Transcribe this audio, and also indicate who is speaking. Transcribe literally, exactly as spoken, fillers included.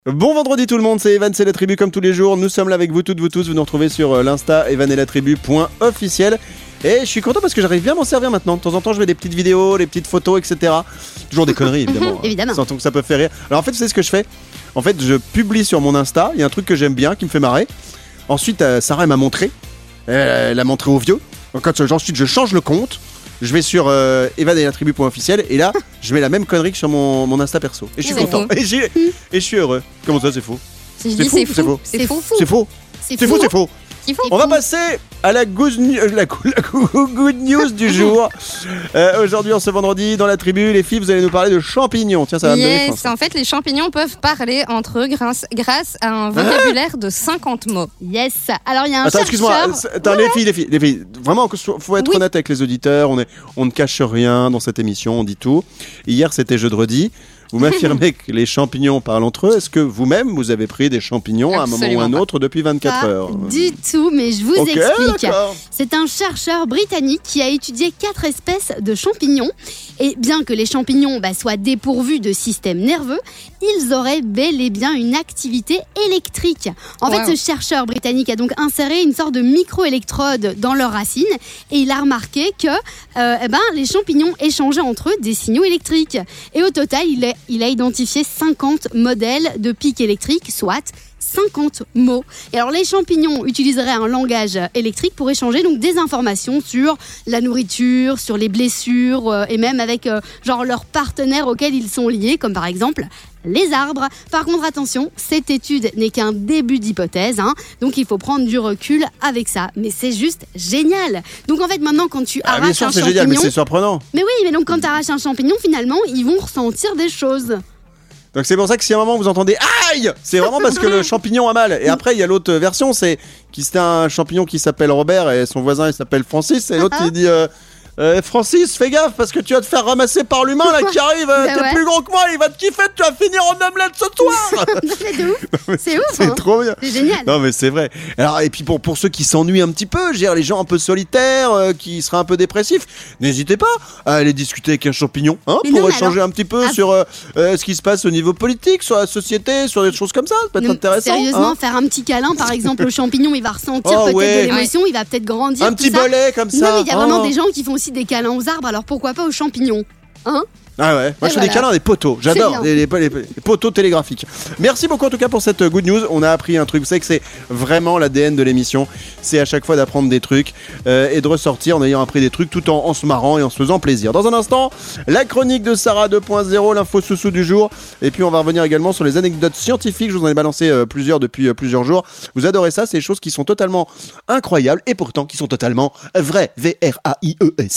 Speaker 1: Bon vendredi tout le monde, c'est Evan, c'est la tribu comme tous les jours. Nous sommes là avec vous toutes, vous tous. Vous nous retrouvez sur l'insta evan et la tribu point officiel. Et je suis content parce que j'arrive bien à m'en servir maintenant. De temps en temps, je mets des petites vidéos, des petites photos, et cetera. Toujours des conneries, évidemment.
Speaker 2: Évidemment.
Speaker 1: Sans que ça peut faire rire. Alors en fait, vous savez ce que je fais ? En fait, je publie sur mon Insta. Il y a un truc que j'aime bien, qui me fait marrer. Ensuite, euh, Sarah elle m'a montré. Elle l'a montré au vieux. Donc, quand, euh, ensuite, je change le compte. Je vais sur euh, evan et la tribu point officiel. Et là, je mets la même connerie que sur mon, mon Insta perso. Et je suis
Speaker 2: C'est
Speaker 1: content. Et, j'ai- et je suis heureux. Comment ça, c'est faux ?
Speaker 2: Si je
Speaker 1: C'est
Speaker 2: dis
Speaker 1: fou,
Speaker 2: c'est
Speaker 1: c'est
Speaker 2: fou,
Speaker 1: faux.
Speaker 2: c'est fou.
Speaker 1: C'est faux.
Speaker 2: C'est
Speaker 1: C'est faux, c'est faux.
Speaker 2: C'est fou.
Speaker 1: On va passer à la good, la, la good news du jour. Euh, aujourd'hui, en ce vendredi, dans la tribu, les filles, vous allez nous parler de champignons. Tiens, ça va me donner
Speaker 3: Yes,
Speaker 1: faim.
Speaker 3: en fait, les champignons peuvent parler entre eux grâce, grâce à un vocabulaire de cinquante mots.
Speaker 2: Yes. Alors il y a un
Speaker 1: Attends, excuse-moi.
Speaker 2: chercheur.
Speaker 1: c'est- Attends, les filles, les filles, les filles. Vraiment, faut être
Speaker 3: Oui.
Speaker 1: honnête avec les auditeurs. On, est, on ne cache rien dans cette émission, on dit tout. Hier, c'était jeudi. Vous m'affirmez que les champignons parlent entre eux. Est-ce que vous-même, vous avez pris des champignons à un moment ou
Speaker 3: Absolument
Speaker 1: un
Speaker 3: pas.
Speaker 1: autre depuis vingt-quatre
Speaker 2: Pas
Speaker 1: heures
Speaker 2: du tout, mais je vous
Speaker 1: Ok,
Speaker 2: explique.
Speaker 1: d'accord.
Speaker 2: C'est un chercheur britannique qui a étudié quatre espèces de champignons. Et bien que les champignons bah, soient dépourvus de système nerveux, ils auraient bel et bien une activité électrique. En
Speaker 3: Wow.
Speaker 2: fait, ce chercheur britannique a donc inséré une sorte de micro-électrode dans leurs racines et il a remarqué que euh, eh ben, les champignons échangeaient entre eux des signaux électriques. Et au total, il a, il a identifié cinquante modèles de pics électriques, soit cinquante mots. Et alors les champignons utiliseraient un langage électrique pour échanger donc des informations sur la nourriture, sur les blessures euh, et même avec euh, genre leurs partenaires auxquels ils sont liés, comme par exemple les arbres. Par contre, attention, cette étude n'est qu'un début d'hypothèse, hein, donc il faut prendre du recul avec ça. Mais c'est juste génial. Donc en fait, maintenant, quand tu
Speaker 1: Ah, bien
Speaker 2: arraches
Speaker 1: sûr,
Speaker 2: un
Speaker 1: c'est
Speaker 2: champignon,
Speaker 1: génial, mais c'est surprenant.
Speaker 2: mais oui, mais donc quand tu arraches un champignon, finalement, ils vont ressentir des choses.
Speaker 1: Donc c'est pour ça que si à un moment vous entendez aïe, c'est vraiment parce que le champignon a mal. Et après il y a l'autre version, c'est qui c'est un champignon qui s'appelle Robert et son voisin il s'appelle Francis et l'autre il dit euh, euh, Francis, fais gaffe parce que tu vas te faire ramasser par l'humain là qui arrive. euh,
Speaker 2: Bah
Speaker 1: T'es
Speaker 2: ouais.
Speaker 1: plus grand que moi, il va te kiffer, tu vas finir en omelette ce soir.
Speaker 2: C'est de ouf. C'est ouf.
Speaker 1: C'est
Speaker 2: hein.
Speaker 1: trop bien.
Speaker 2: C'est génial.
Speaker 1: Non mais c'est vrai. Alors et puis pour pour ceux qui s'ennuient un petit peu, je veux dire, les gens un peu solitaires, euh, qui seraient un peu dépressifs, n'hésitez pas à aller discuter avec un champignon, hein,
Speaker 2: Mais
Speaker 1: pour
Speaker 2: non, mais
Speaker 1: échanger
Speaker 2: alors-
Speaker 1: un petit peu
Speaker 2: Ah.
Speaker 1: sur euh, euh, ce qui se passe au niveau politique, sur la société, sur des choses comme ça. Ça peut être
Speaker 2: Non,
Speaker 1: intéressant.
Speaker 2: Sérieusement,
Speaker 1: hein.
Speaker 2: faire un petit câlin, par exemple, au champignon, il va ressentir
Speaker 1: Oh,
Speaker 2: peut-être
Speaker 1: ouais.
Speaker 2: de l'émotion, il va peut-être grandir.
Speaker 1: Un
Speaker 2: tout
Speaker 1: petit
Speaker 2: ça.
Speaker 1: bolet comme ça.
Speaker 2: Non, mais il y a vraiment
Speaker 1: Oh.
Speaker 2: des gens qui font aussi des câlins aux arbres, alors pourquoi pas aux champignons, hein?
Speaker 1: Ah ouais, moi je fais
Speaker 2: voilà.
Speaker 1: des câlins, des poteaux. J'adore
Speaker 2: bien.
Speaker 1: les, les- les- les poteaux télégraphiques. Merci beaucoup en tout cas pour cette good news. On a appris un truc. Vous savez que c'est vraiment l'A D N de l'émission. C'est à chaque fois d'apprendre des trucs euh, et de ressortir en ayant appris des trucs tout en, en se marrant et en se faisant plaisir. Dans un instant, la chronique de Sarah deux point zéro, l'info sous-sous du jour. Et puis on va revenir également sur les anecdotes scientifiques. Je vous en ai balancé euh, plusieurs depuis euh, plusieurs jours. Vous adorez ça, c'est des choses qui sont totalement incroyables et pourtant qui sont totalement vraies. V R A I E S.